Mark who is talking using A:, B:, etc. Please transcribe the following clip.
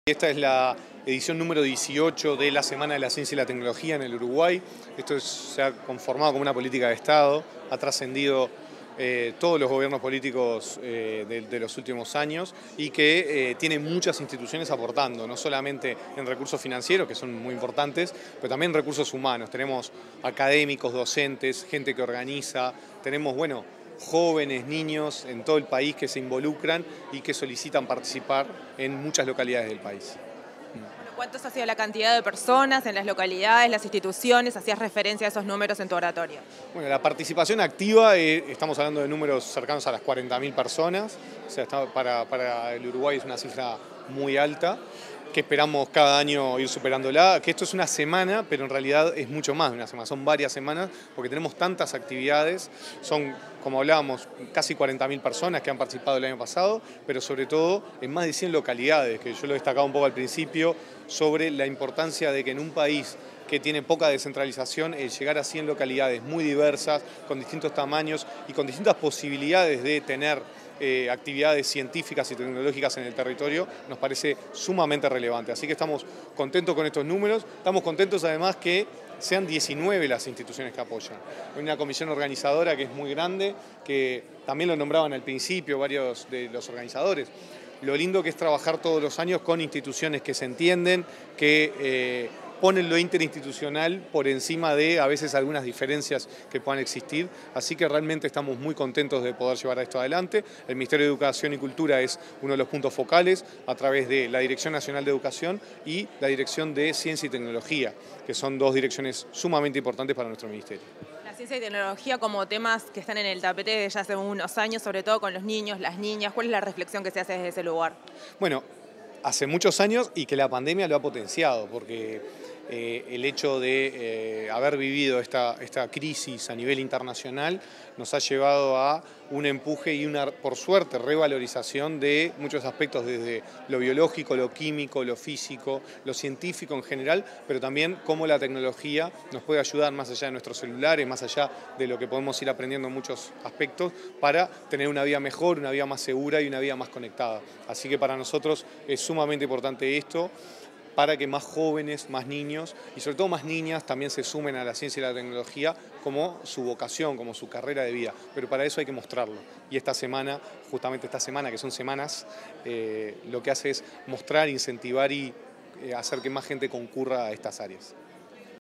A: Esta es la edición número 18 de la Semana de la Ciencia y la Tecnología en el Uruguay. Se ha conformado como una política de Estado, ha trascendido todos los gobiernos políticos de los últimos años y que tiene muchas instituciones aportando, no solamente en recursos financieros, que son muy importantes, pero también en recursos humanos. Tenemos académicos, docentes, gente que organiza, tenemos, jóvenes, niños en todo el país que se involucran y que solicitan participar en muchas localidades del país.
B: ¿Cuántos ha sido la cantidad de personas en las localidades, las instituciones? Hacías referencia a esos números en tu oratorio.
A: Bueno, la participación activa, estamos hablando de números cercanos a las 40.000 personas, o sea, para el Uruguay es una cifra muy alta, que esperamos cada año ir superándola, que esto es una semana, pero en realidad es mucho más de una semana, son varias semanas, porque tenemos tantas actividades, son, como hablábamos, casi 40.000 personas que han participado el año pasado, pero sobre todo en más de 100 localidades, que yo lo destacaba un poco al principio, sobre la importancia de que en un país que tiene poca descentralización, el llegar a 100 localidades muy diversas, con distintos tamaños y con distintas posibilidades de tener actividades científicas y tecnológicas en el territorio, nos parece sumamente relevante. Así que estamos contentos con estos números, estamos contentos además que sean 19 las instituciones que apoyan. Hay una comisión organizadora que es muy grande, que también lo nombraban al principio varios de los organizadores. Lo lindo que es trabajar todos los años con instituciones que se entienden, que ponen lo interinstitucional por encima de a veces algunas diferencias que puedan existir, así que realmente estamos muy contentos de poder llevar esto adelante. El Ministerio de Educación y Cultura es uno de los puntos focales a través de la Dirección Nacional de Educación y la Dirección de Ciencia y Tecnología, que son dos direcciones sumamente importantes para nuestro ministerio.
B: La ciencia y tecnología como temas que están en el tapete desde ya hace unos años, sobre todo con los niños, las niñas, ¿cuál es la reflexión que se hace desde ese lugar?
A: Bueno, hace muchos años y que la pandemia lo ha potenciado, porque el hecho de haber vivido esta crisis a nivel internacional nos ha llevado a un empuje y una, por suerte, revalorización de muchos aspectos desde lo biológico, lo químico, lo físico, lo científico en general, pero también cómo la tecnología nos puede ayudar más allá de nuestros celulares, más allá de lo que podemos ir aprendiendo en muchos aspectos para tener una vida mejor, una vida más segura y una vida más conectada. Así que para nosotros es sumamente importante esto, para que más jóvenes, más niños y sobre todo más niñas también se sumen a la ciencia y la tecnología como su vocación, como su carrera de vida. Pero para eso hay que mostrarlo. Y esta semana, justamente esta semana, que son semanas, lo que hace es mostrar, incentivar y hacer que más gente concurra a estas áreas.